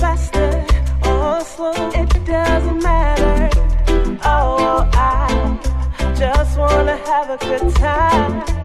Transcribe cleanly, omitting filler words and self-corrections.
faster or slow, it doesn't matter. Oh, I just wanna have a good time.